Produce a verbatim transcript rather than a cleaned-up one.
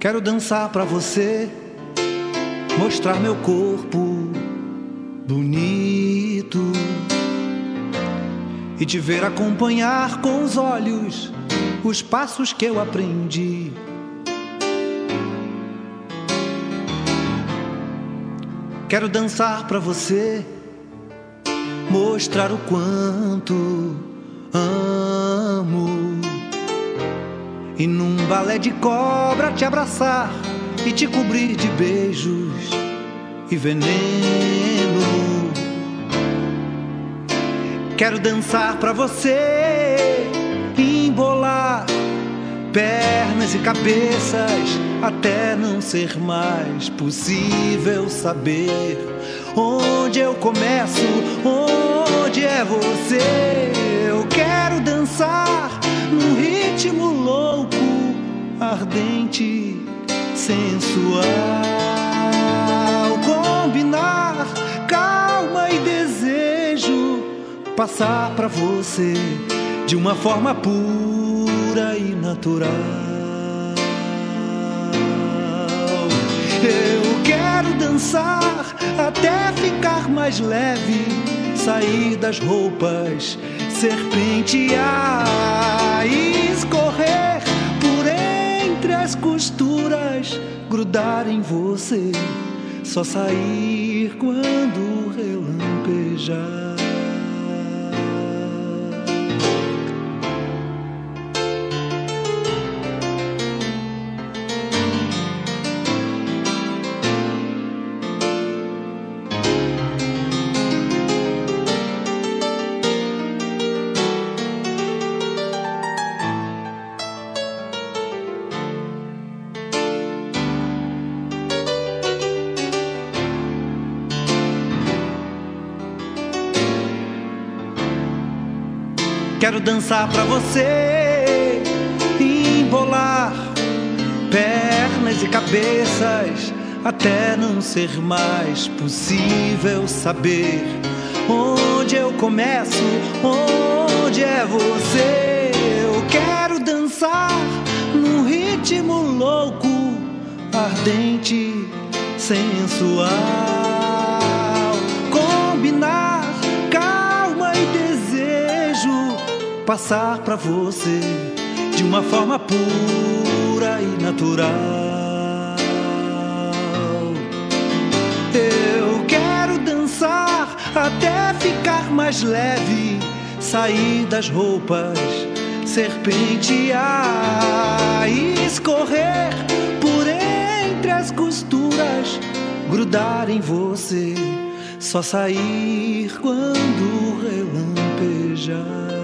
Quero dançar pra você, mostrar meu corpo bonito e te ver acompanhar com os olhos os passos que eu aprendi. Quero dançar pra você, mostrar o quanto amo e num balé de cobra te abraçar e te cobrir de beijos e veneno. Quero dançar pra você, embolar pernas e cabeças até não ser mais possível saber onde eu começo, onde é você. Eu quero dançar num ritmo louco, ardente, sensual, combinar calma e desejo, passar pra você de uma forma pura e natural. Eu quero dançar até ficar mais leve, sair das roupas, serpentear e escorrer por entre as costuras, grudar em você, só sair quando relampejar. Quero dançar pra você, embolar pernas e cabeças até não ser mais possível saber onde eu começo, onde é você. Eu quero dançar num ritmo louco, ardente, sensual, combinar calma e desejo, passar pra você de uma forma pura e natural. Eu quero dançar até ficar mais leve, sair das roupas, serpentear e escorrer por entre as costuras, grudar em você, só sair quando relampejar.